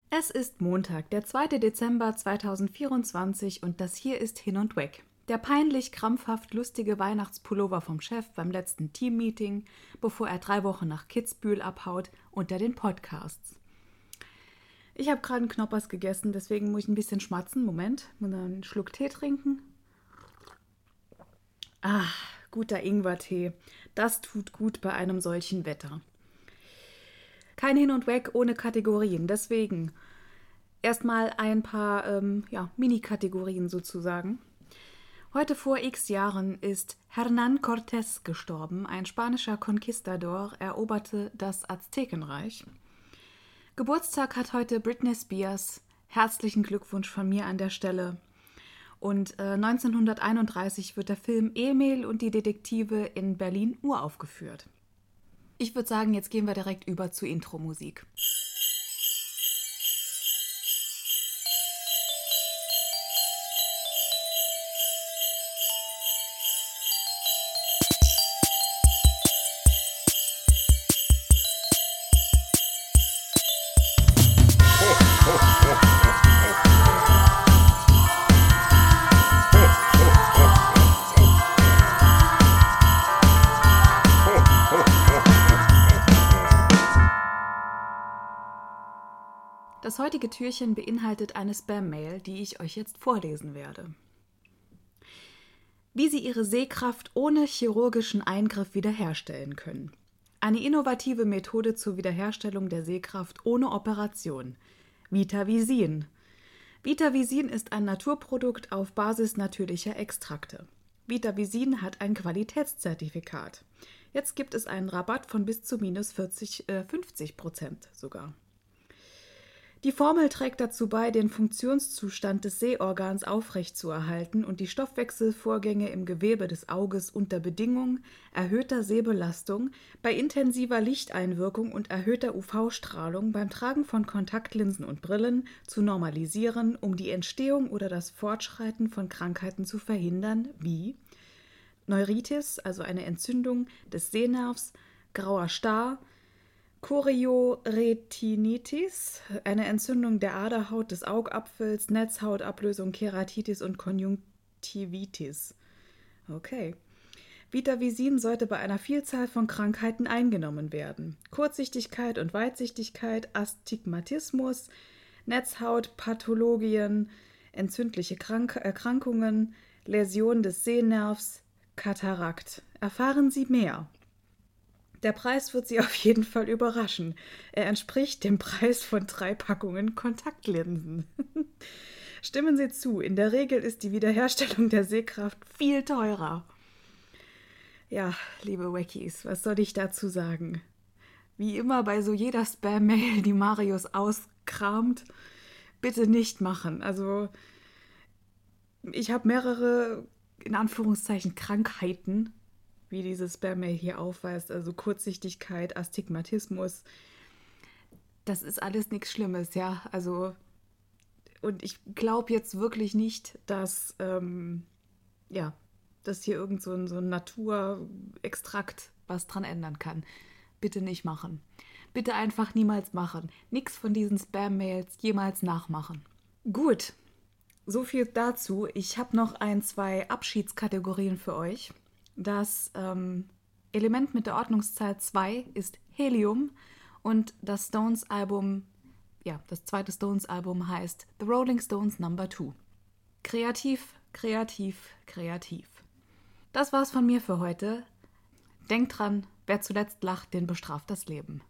Es ist Montag, der 2. Dezember 2024 und das hier ist Hin und Weg. Der peinlich krampfhaft lustige Weihnachtspullover vom Chef beim letzten Teammeeting, bevor er 3 Wochen nach Kitzbühel abhaut, unter den Podcasts. Ich habe gerade einen Knoppers gegessen, deswegen muss ich ein bisschen schmatzen. Moment, muss einen Schluck Tee trinken. Ah, guter Ingwertee. Das tut gut bei einem solchen Wetter. Kein Hin und Weg ohne Kategorien, deswegen erstmal ein paar Mini-Kategorien sozusagen. Heute vor x Jahren ist Hernán Cortés gestorben. Ein spanischer Conquistador eroberte das Aztekenreich. Geburtstag hat heute Britney Spears. Herzlichen Glückwunsch von mir an der Stelle. Und 1931 wird der Film Emil und die Detektive in Berlin uraufgeführt. Ich würde sagen, jetzt gehen wir direkt über zur Intro-Musik. Das heutige Türchen beinhaltet eine Spam-Mail, die ich euch jetzt vorlesen werde. Wie Sie Ihre Sehkraft ohne chirurgischen Eingriff wiederherstellen können. Eine innovative Methode zur Wiederherstellung der Sehkraft ohne Operation. VitaVisin. VitaVisin ist ein Naturprodukt auf Basis natürlicher Extrakte. VitaVisin hat ein Qualitätszertifikat. Jetzt gibt es einen Rabatt von bis zu minus 50% sogar. Die Formel trägt dazu bei, den Funktionszustand des Sehorgans aufrechtzuerhalten und die Stoffwechselvorgänge im Gewebe des Auges unter Bedingung erhöhter Sehbelastung, bei intensiver Lichteinwirkung und erhöhter UV-Strahlung beim Tragen von Kontaktlinsen und Brillen zu normalisieren, um die Entstehung oder das Fortschreiten von Krankheiten zu verhindern, wie Neuritis, also eine Entzündung des Sehnervs, grauer Star, Chorioretinitis, eine Entzündung der Aderhaut des Augapfels, Netzhautablösung, Keratitis und Konjunktivitis. Okay. VitaVisin sollte bei einer Vielzahl von Krankheiten eingenommen werden. Kurzsichtigkeit und Weitsichtigkeit, Astigmatismus, Netzhautpathologien, entzündliche Erkrankungen, Läsion des Sehnervs, Katarakt. Erfahren Sie mehr. Der Preis wird Sie auf jeden Fall überraschen. Er entspricht dem Preis von 3 Packungen Kontaktlinsen. Stimmen Sie zu, in der Regel ist die Wiederherstellung der Sehkraft viel teurer. Ja, liebe Wackies, was soll ich dazu sagen? Wie immer bei so jeder Spam-Mail, die Marius auskramt, bitte nicht machen. Also, ich habe mehrere, in Anführungszeichen, Krankheiten, wie dieses Spam-Mail hier aufweist, also Kurzsichtigkeit, Astigmatismus. Das ist alles nichts Schlimmes, ja. Also, und ich glaube jetzt wirklich nicht, dass, dass hier irgend so ein Naturextrakt was dran ändern kann. Bitte nicht machen. Bitte einfach niemals machen. Nix von diesen Spam-Mails jemals nachmachen. Gut, so viel dazu. Ich habe noch 2 Abschiedskategorien für euch. Das Element mit der Ordnungszahl 2 ist Helium und das Stones-Album, das zweite Stones-Album heißt The Rolling Stones No. 2. Kreativ, kreativ, kreativ. Das war's von mir für heute. Denkt dran, wer zuletzt lacht, den bestraft das Leben.